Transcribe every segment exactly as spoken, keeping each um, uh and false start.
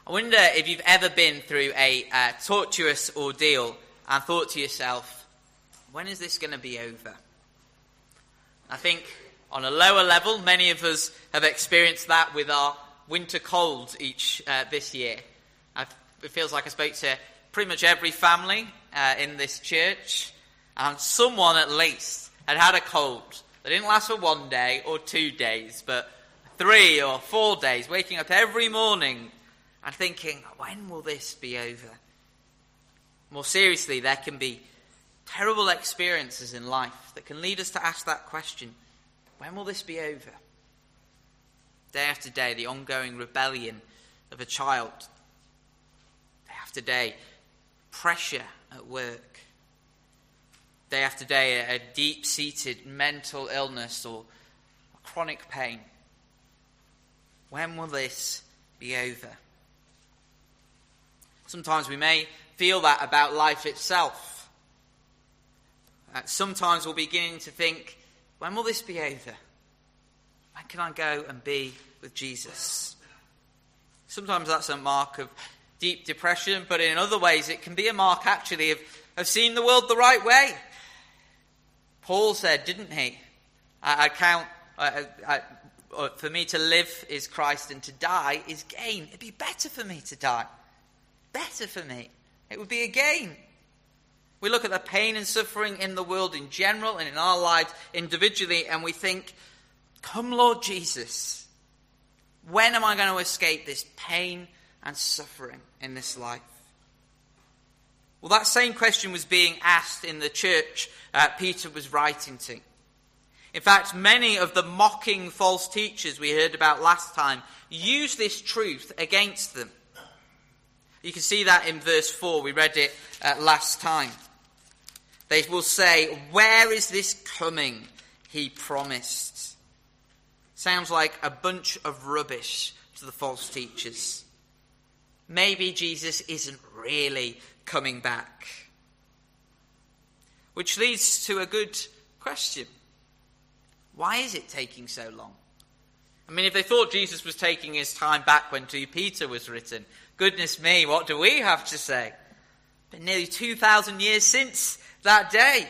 I wonder if you've ever been through a uh, tortuous ordeal and thought to yourself, when is this going to be over? I think on a lower level, many of us have experienced that with our winter colds each uh, this year. I've, it feels like I spoke to pretty much every family uh, in this church, and someone at least had had a cold that didn't last for one day or two days, but three or four days, waking up every morning and thinking, when will this be over? More seriously, there can be terrible experiences in life that can lead us to ask that question, when will this be over? Day after day, the ongoing rebellion of a child. Day after day, pressure at work. Day after day, a deep-seated mental illness or chronic pain. When will this be over? Sometimes we may feel that about life itself. Uh, sometimes we're beginning to think, when will this be over? When can I go and be with Jesus? Sometimes that's a mark of deep depression, but in other ways it can be a mark actually of, of seeing the world the right way. Paul said, didn't he? I, I count, I, I, I, for me to live is Christ and to die is gain. It'd be better for me to die. Better for me. It would be a gain. We look at the pain and suffering in the world in general and in our lives individually, and we think, come Lord Jesus, when am I going to escape this pain and suffering in this life? Well, that same question was being asked in the church uh, Peter was writing to. In fact, many of the mocking false teachers we heard about last time use this truth against them. You can see that in verse four. We read it uh, last time. They will say, where is this coming he promised? Sounds like a bunch of rubbish to the false teachers. Maybe Jesus isn't really coming back. Which leads to a good question. Why is it taking so long? I mean, if they thought Jesus was taking his time back when Second Peter was written, goodness me, what do we have to say? But nearly two thousand years since that day.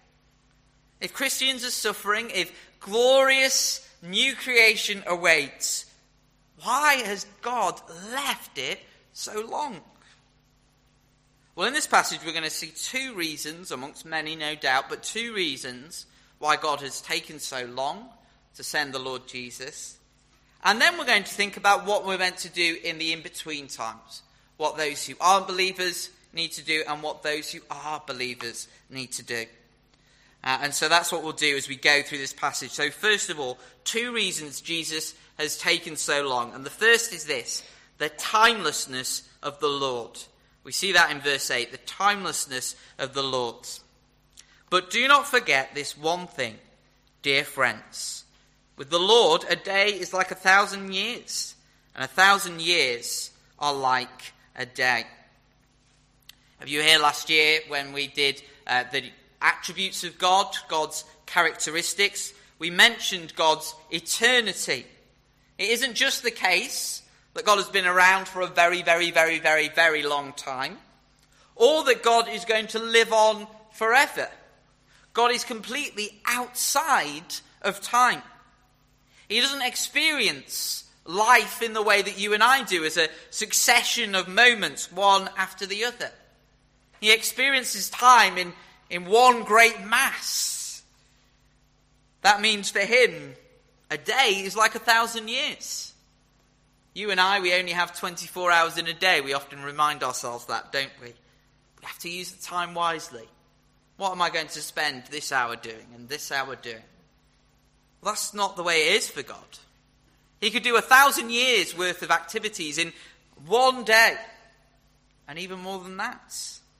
If Christians are suffering, if glorious new creation awaits, why has God left it so long? Well, in this passage we're going to see two reasons, amongst many no doubt, but two reasons why God has taken so long to send the Lord Jesus. And then we're going to think about what we're meant to do in the in-between times. What those who aren't believers need to do and what those who are believers need to do. Uh, and so that's what we'll do as we go through this passage. So first of all, two reasons Jesus has taken so long. And the first is this, the timelessness of the Lord. We see that in verse eight, the timelessness of the Lord. But do not forget this one thing, dear friends. With the Lord, a day is like a thousand years, and a thousand years are like a day. Have you here last year when we did uh, the attributes of God, God's characteristics? We mentioned God's eternity. It isn't just the case that God has been around for a very, very, very, very, very long time, or that God is going to live on forever. God is completely outside of time. He doesn't experience life in the way that you and I do, as a succession of moments, one after the other. He experiences time in, in one great mass. That means for him, a day is like a thousand years. You and I, we only have twenty-four hours in a day. We often remind ourselves that, don't we? We have to use the time wisely. What am I going to spend this hour doing and this hour doing? Well, that's not the way it is for God. He could do a thousand years worth of activities in one day, and even more than that.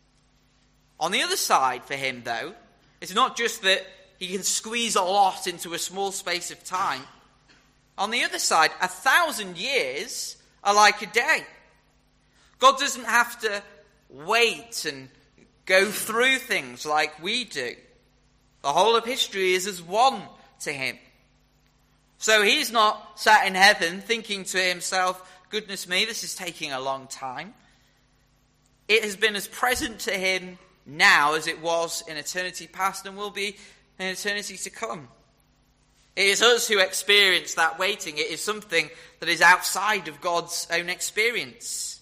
On the other side for him, though, it's not just that he can squeeze a lot into a small space of time. On the other side, a thousand years are like a day. God doesn't have to wait and go through things like we do. The whole of history is as one to him. So he's not sat in heaven thinking to himself, goodness me, this is taking a long time. It has been as present to him now as it was in eternity past and will be in eternity to come. It is us who experience that waiting. It is something that is outside of God's own experience.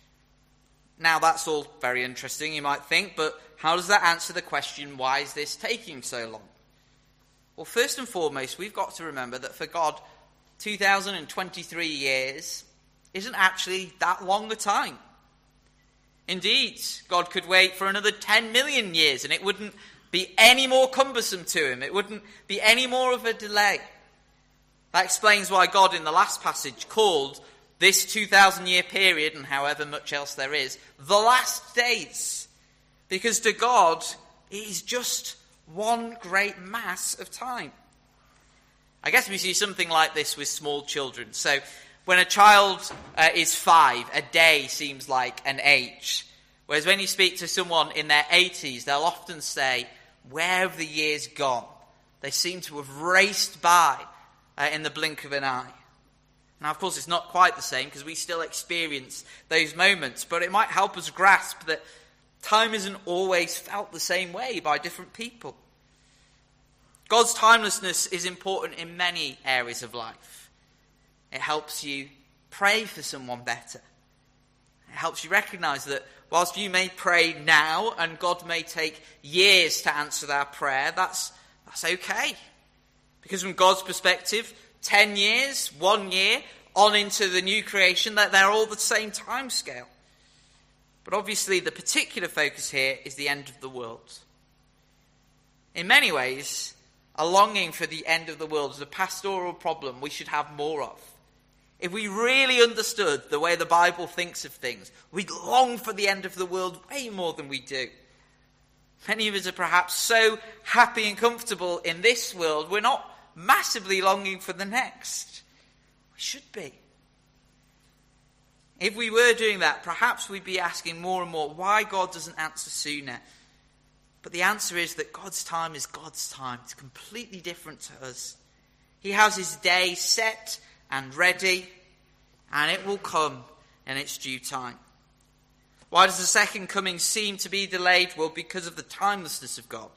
Now that's all very interesting, you might think, but how does that answer the question, why is this taking so long? Well, first and foremost, we've got to remember that for God, two thousand twenty-three years isn't actually that long a time. Indeed, God could wait for another ten million years and it wouldn't be any more cumbersome to him. It wouldn't be any more of a delay. That explains why God in the last passage called this two thousand year period, and however much else there is, the last days. Because to God, it is just one great mass of time. I guess we see something like this with small children. So when a child uh, is five, a day seems like an age. Whereas when you speak to someone in their eighties, they'll often say, where have the years gone? They seem to have raced by uh, in the blink of an eye. Now, of course, it's not quite the same because we still experience those moments, but it might help us grasp that time isn't always felt the same way by different people. God's timelessness is important in many areas of life. It helps you pray for someone better. It helps you recognize that whilst you may pray now and God may take years to answer that prayer, that's, that's okay. Because from God's perspective, ten years, one year, on into the new creation, that they're all the same time scale. But obviously the particular focus here is the end of the world. In many ways, a longing for the end of the world is a pastoral problem we should have more of. If we really understood the way the Bible thinks of things, we'd long for the end of the world way more than we do. Many of us are perhaps so happy and comfortable in this world, we're not massively longing for the next. We should be. If we were doing that, perhaps we'd be asking more and more why God doesn't answer sooner. But the answer is that God's time is God's time. It's completely different to us. He has his day set and ready, and it will come in its due time. Why does the second coming seem to be delayed? Well, because of the timelessness of God.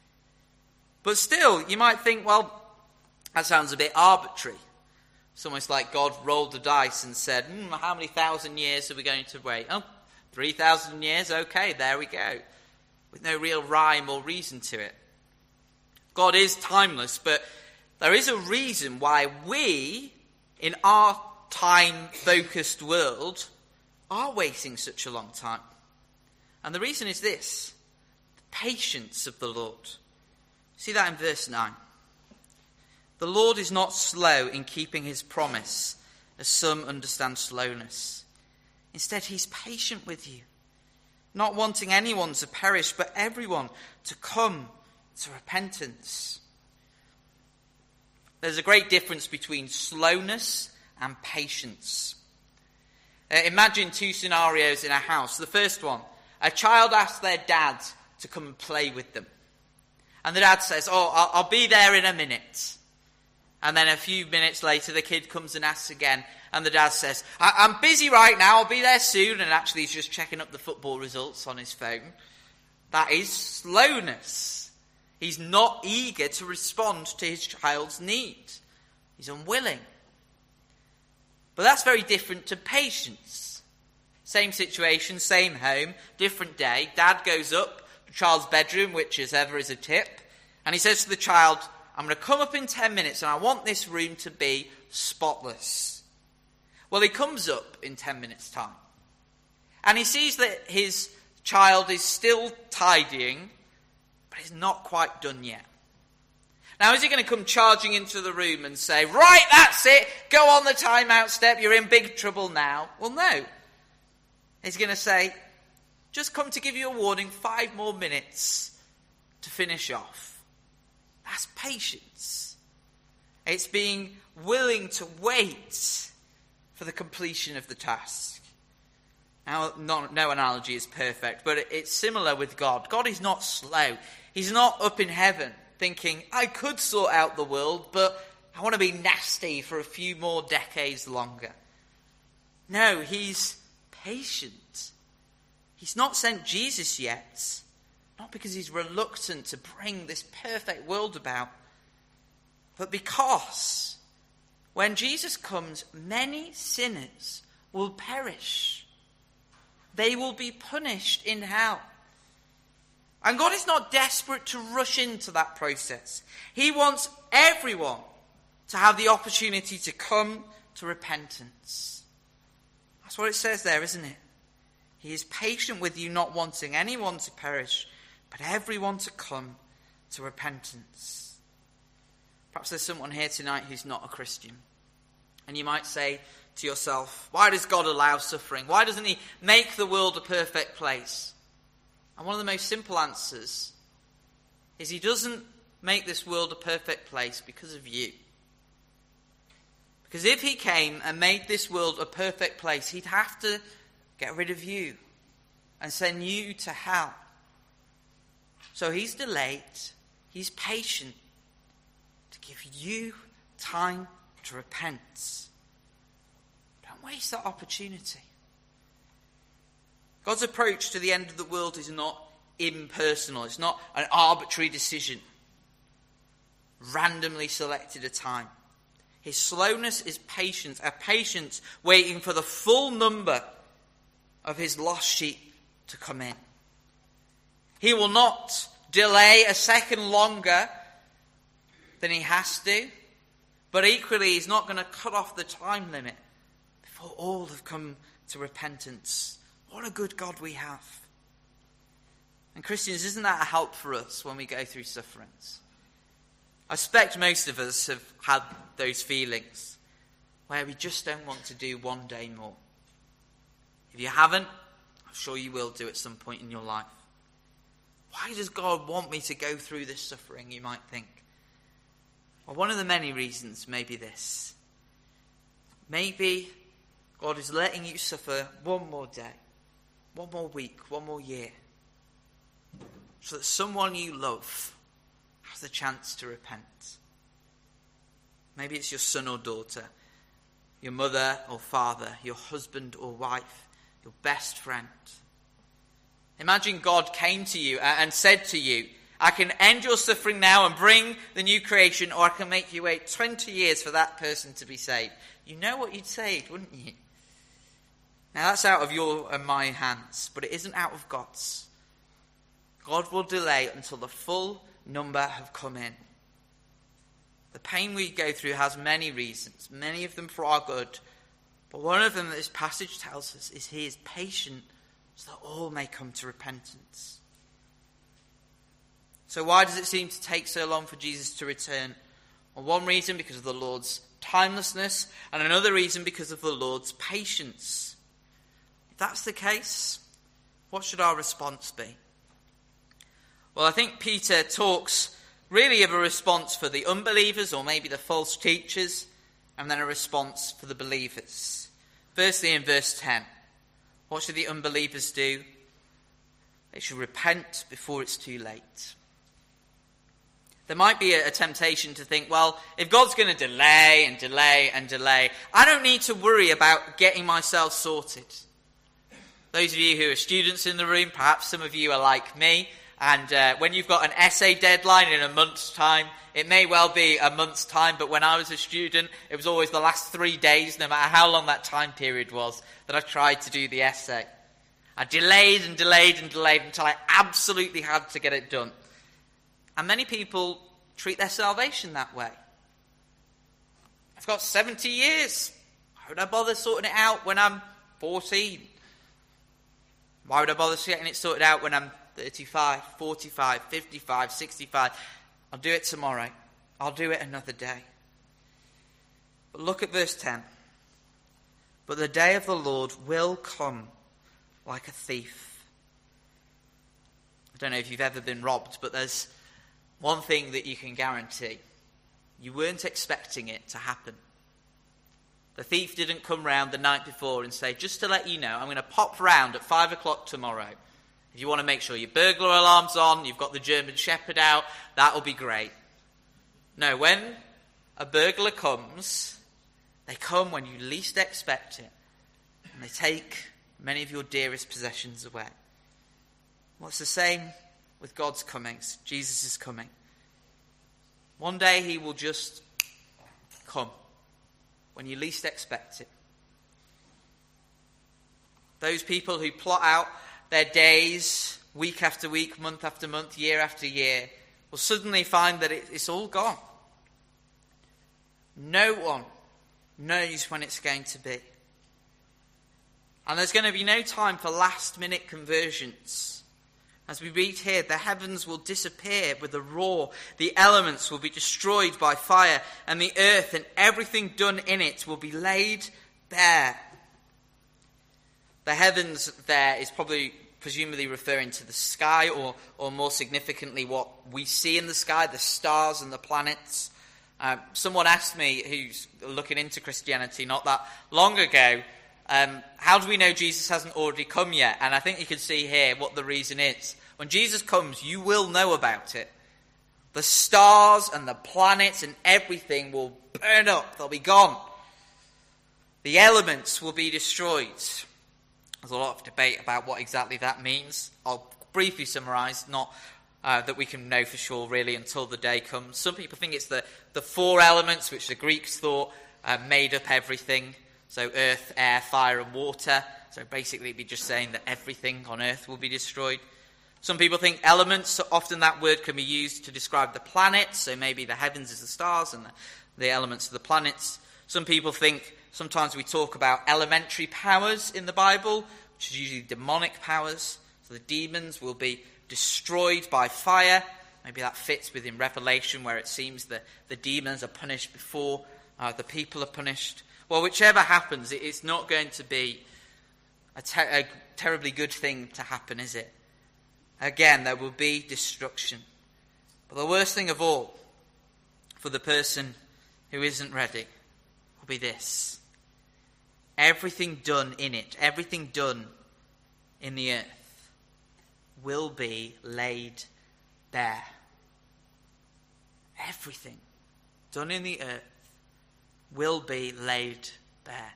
But still, you might think, well, that sounds a bit arbitrary. It's almost like God rolled the dice and said, hmm, how many thousand years are we going to wait? Oh, three thousand years? Okay, there we go. With no real rhyme or reason to it. God is timeless, but there is a reason why we, in our time-focused world, are waiting such a long time. And the reason is this: the patience of the Lord. See that in verse nine. The Lord is not slow in keeping his promise, as some understand slowness. Instead, he's patient with you, not wanting anyone to perish, but everyone to come to repentance. There's a great difference between slowness and patience. Uh, imagine two scenarios in a house. The first one, a child asks their dad to come and play with them. And the dad says, oh, I'll, I'll be there in a minute. And then a few minutes later, the kid comes and asks again. And the dad says, I- I'm busy right now, I'll be there soon. And actually he's just checking up the football results on his phone. That is slowness. He's not eager to respond to his child's need. He's unwilling. But that's very different to patience. Same situation, same home, different day. Dad goes up to the child's bedroom, which as ever is a tip. And he says to the child, I'm going to come up in ten minutes and I want this room to be spotless. Well, he comes up in ten minutes' time. And he sees that his child is still tidying, but he's not quite done yet. Now, is he going to come charging into the room and say, right, that's it, go on the timeout step, you're in big trouble now? Well, no. He's going to say, just come to give you a warning, five more minutes to finish off. That's patience. It's being willing to wait for the completion of the task. Now, no, no analogy is perfect, but it's similar with God. God is not slow. He's not up in heaven thinking, I could sort out the world, but I want to be nasty for a few more decades longer. No, he's patient. He's not sent Jesus yet, not because he's reluctant to bring this perfect world about, but because when Jesus comes, many sinners will perish. They will be punished in hell. And God is not desperate to rush into that process. He wants everyone to have the opportunity to come to repentance. That's what it says there, isn't it? He is patient with you, not wanting anyone to perish, but everyone to come to repentance. Perhaps there's someone here tonight who's not a Christian. And you might say to yourself, why does God allow suffering? Why doesn't he make the world a perfect place? And one of the most simple answers is he doesn't make this world a perfect place because of you. Because if he came and made this world a perfect place, he'd have to get rid of you and send you to hell. So he's delayed, he's patient to give you time to repent. Don't waste that opportunity. God's approach to the end of the world is not impersonal. It's not an arbitrary decision, randomly selected a time. His slowness is patience, a patience waiting for the full number of his lost sheep to come in. He will not delay a second longer than he has to, but equally he's not going to cut off the time limit before all have come to repentance. What a good God we have. And Christians, isn't that a help for us when we go through sufferings? I suspect most of us have had those feelings where we just don't want to do one day more. If you haven't, I'm sure you will do at some point in your life. Why does God want me to go through this suffering, you might think? Well, one of the many reasons may be this. Maybe God is letting you suffer one more day, one more week, one more year, so that someone you love has the chance to repent. Maybe it's your son or daughter, your mother or father, your husband or wife, your best friend. Imagine God came to you and said to you, I can end your suffering now and bring the new creation, or I can make you wait twenty years for that person to be saved. You know what you'd say, wouldn't you? Now that's out of your and my hands, but it isn't out of God's. God will delay until the full number have come in. The pain we go through has many reasons, many of them for our good, but one of them that this passage tells us is he is patient so that all may come to repentance. So why does it seem to take so long for Jesus to return? Well, one reason because of the Lord's timelessness, and another reason because of the Lord's patience. If that's the case, what should our response be? Well, I think Peter talks really of a response for the unbelievers, or maybe the false teachers, and then a response for the believers. Firstly, in verse ten, what should the unbelievers do? They should repent before it's too late. There might be a, a temptation to think, well, if God's going to delay and delay and delay, I don't need to worry about getting myself sorted. Those of you who are students in the room, perhaps some of you are like me, and uh, when you've got an essay deadline in a month's time, it may well be a month's time, but when I was a student, it was always the last three days, no matter how long that time period was, that I tried to do the essay. I delayed and delayed and delayed until I absolutely had to get it done. And many people treat their salvation that way. I've got seventy years. Why would I bother sorting it out when I'm fourteen? Why would I bother getting it sorted out when I'm thirty-five, forty-five, fifty-five, sixty-five? I'll do it tomorrow. I'll do it another day. But look at verse ten. But the day of the Lord will come like a thief. I don't know if you've ever been robbed, but there's one thing that you can guarantee. You weren't expecting it to happen. The thief didn't come round the night before and say, just to let you know, I'm going to pop round at five o'clock tomorrow. If you want to make sure your burglar alarm's on, you've got the German Shepherd out, that'll be great. No, when a burglar comes, they come when you least expect it. and they take many of your dearest possessions away. Well, it's the same with God's comings. Jesus is coming. One day he will just come when you least expect it. Those people who plot out their days week after week, month after month, year after year, will suddenly find that it's all gone. No one knows when it's going to be. And there's going to be no time for last-minute conversions. As we read here, the heavens will disappear with a roar, the elements will be destroyed by fire, and the earth and everything done in it will be laid bare. The heavens there is probably presumably referring to the sky, or, or more significantly what we see in the sky, the stars and the planets. Uh, someone asked me, who's looking into Christianity not that long ago, um, how do we know Jesus hasn't already come yet? And I think you can see here what the reason is. When Jesus comes, you will know about it. The stars and the planets and everything will burn up. They'll be gone. The elements will be destroyed. There's a lot of debate about what exactly that means. I'll briefly summarise, not uh, that we can know for sure really until the day comes. Some people think it's the, the four elements which the Greeks thought uh, made up everything. So earth, air, fire and water. So basically it'd be just saying that everything on earth will be destroyed. Some people think elements, so often that word can be used to describe the planets. So maybe the heavens is the stars and the, the elements of the planets. Some people think sometimes we talk about elementary powers in the Bible, which is usually demonic powers. So the demons will be destroyed by fire. Maybe that fits within Revelation, where it seems that the demons are punished before uh, the people are punished. Well, whichever happens, it's not going to be a, ter- a terribly good thing to happen, is it? Again, there will be destruction. But the worst thing of all, for the person who isn't ready, will be this. Everything done in it, everything done in the earth, will be laid bare. Everything done in the earth will be laid bare.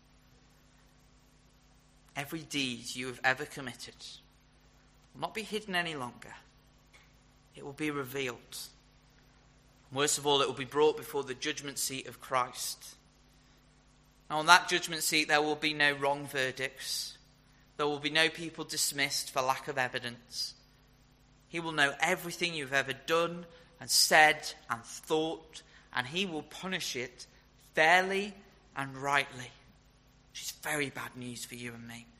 Every deed you have ever committed will not be hidden any longer. It will be revealed. Worst of all, it will be brought before the judgment seat of Christ. Now, on that judgment seat, there will be no wrong verdicts. There will be no people dismissed for lack of evidence. He will know everything you've ever done and said and thought, and he will punish it fairly and rightly. Which is very bad news for you and me.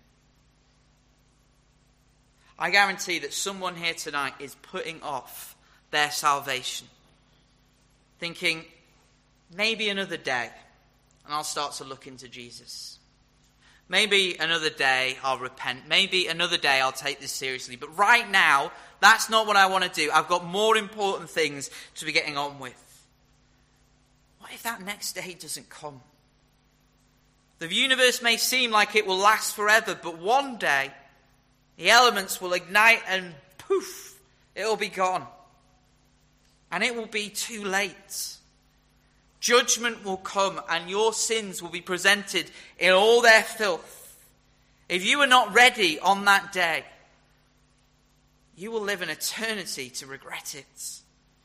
I guarantee that someone here tonight is putting off their salvation, thinking, maybe another day, and I'll start to look into Jesus. Maybe another day I'll repent. Maybe another day I'll take this seriously. But right now, that's not what I want to do. I've got more important things to be getting on with. What if that next day doesn't come? The universe may seem like it will last forever, but one day the elements will ignite and poof, it'll be gone. And it will be too late. Judgment will come and your sins will be presented in all their filth. If you are not ready on that day, you will live an eternity to regret it.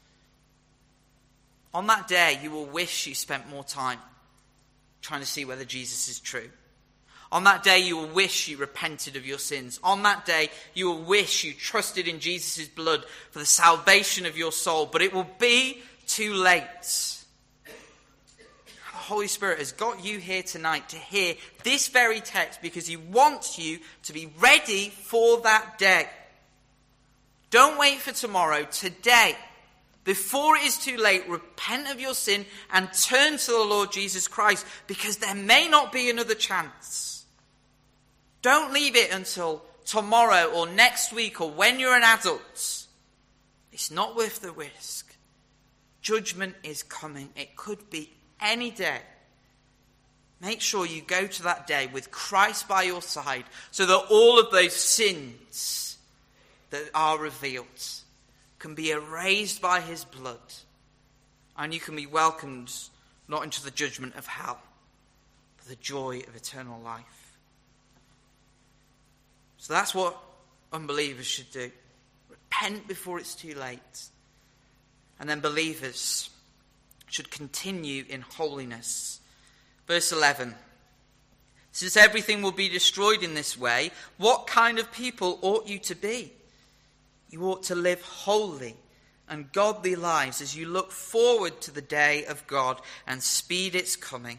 On that day, you will wish you spent more time trying to see whether Jesus is true. On that day, you will wish you repented of your sins. On that day, you will wish you trusted in Jesus' blood for the salvation of your soul. But it will be too late. The Holy Spirit has got you here tonight to hear this very text because he wants you to be ready for that day. Don't wait for tomorrow. Today, before it is too late, repent of your sin and turn to the Lord Jesus Christ, because there may not be another chance. Don't leave it until tomorrow or next week or when you're an adult. It's not worth the risk. Judgment is coming. It could be any day. Make sure you go to that day with Christ by your side, so that all of those sins that are revealed can be erased by his blood, and you can be welcomed not into the judgment of hell, but the joy of eternal life. So that's what unbelievers should do. Repent before it's too late. And then believers should continue in holiness. Verse eleven. Since everything will be destroyed in this way, what kind of people ought you to be? You ought to live holy and godly lives as you look forward to the day of God and speed its coming.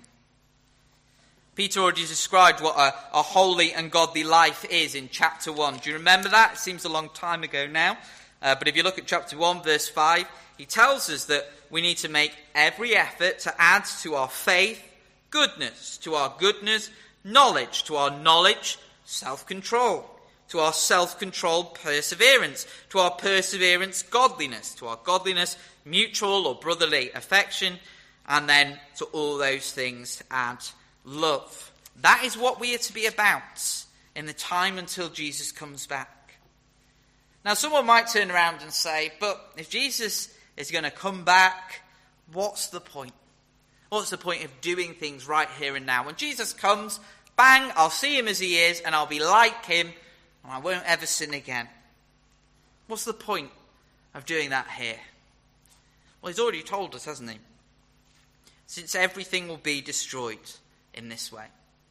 Peter already described what a, a holy and godly life is in chapter one. Do you remember that? It seems a long time ago now. Uh, but if you look at chapter one, verse five, he tells us that we need to make every effort to add to our faith goodness, to our goodness knowledge, to our knowledge self-control, to our self-control perseverance, to our perseverance godliness, to our godliness mutual or brotherly affection, and then to all those things add love. That is what we are to be about in the time until Jesus comes back. Now someone might turn around and say, but if Jesus is going to come back, what's the point? What's the point of doing things right here and now? When Jesus comes, bang, I'll see him as he is, and I'll be like him, and I won't ever sin again. What's the point of doing that here? Well, he's already told us, hasn't he? Since everything will be destroyed in this way.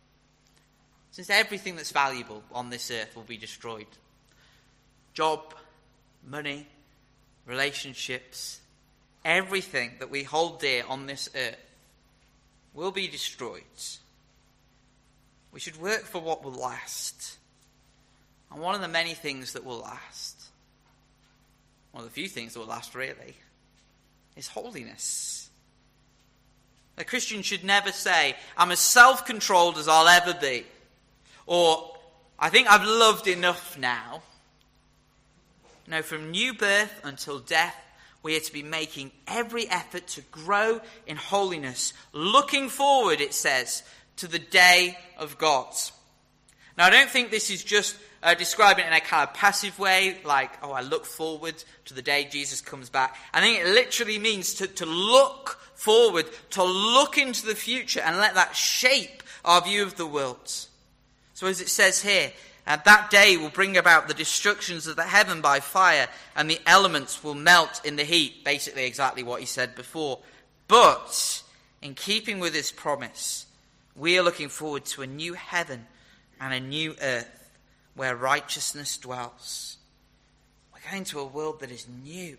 Since everything that's valuable on this earth will be destroyed. Job, money, relationships, everything that we hold dear on this earth will be destroyed. We should work for what will last. And one of the many things that will last, one of the few things that will last really, is holiness. A Christian should never say, I'm as self-controlled as I'll ever be. Or, I think I've loved enough now. No, from new birth until death, we are to be making every effort to grow in holiness, looking forward, it says, to the day of God. Now, I don't think this is just uh, describing it in a kind of passive way, like, oh, I look forward to the day Jesus comes back. I think it literally means to, to look forward, to look into the future and let that shape our view of the world. So as it says here, Uh, that day will bring about the destructions of the heaven by fire, and the elements will melt in the heat. Basically exactly what he said before. But, in keeping with his promise, we are looking forward to a new heaven and a new earth where righteousness dwells. We're going to a world that is new.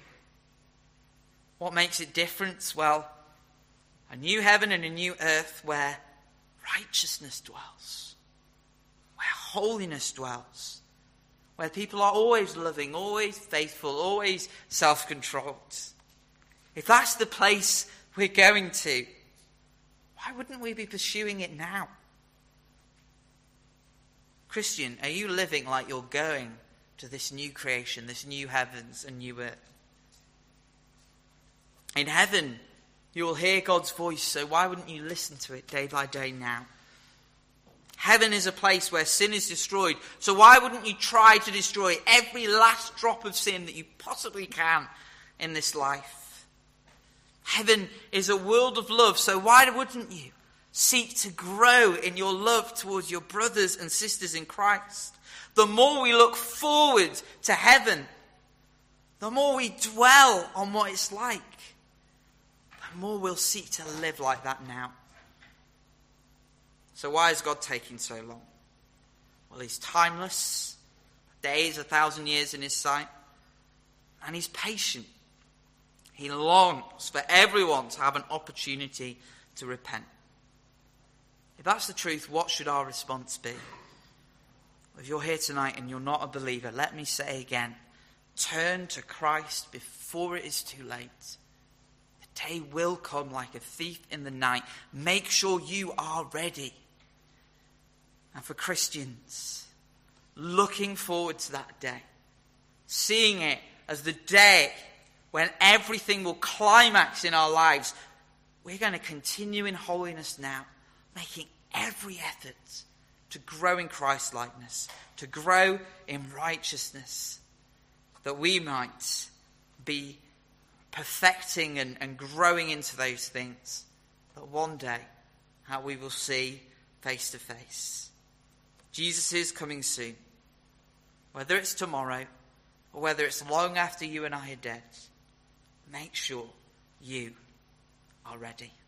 What makes it different? Well, a new heaven and a new earth where righteousness dwells. Where holiness dwells, where people are always loving, always faithful, always self-controlled. If that's the place we're going to, why wouldn't we be pursuing it now? Christian, are you living like you're going to this new creation, this new heavens and new earth? In heaven, you will hear God's voice, so why wouldn't you listen to it day by day now? Heaven is a place where sin is destroyed. So why wouldn't you try to destroy every last drop of sin that you possibly can in this life? Heaven is a world of love. So why wouldn't you seek to grow in your love towards your brothers and sisters in Christ? The more we look forward to heaven, the more we dwell on what it's like, the more we'll seek to live like that now. So why is God taking so long? Well, he's timeless. A day is a thousand years in his sight. And he's patient. He longs for everyone to have an opportunity to repent. If that's the truth, what should our response be? If you're here tonight and you're not a believer, let me say again, turn to Christ before it is too late. The day will come like a thief in the night. Make sure you are ready. And for Christians, looking forward to that day, seeing it as the day when everything will climax in our lives, we're going to continue in holiness now, making every effort to grow in Christ-likeness, to grow in righteousness, that we might be perfecting and, and growing into those things that one day how we will see face to face. Jesus is coming soon. whether it's tomorrow or whether it's long after you and I are dead, make sure you are ready.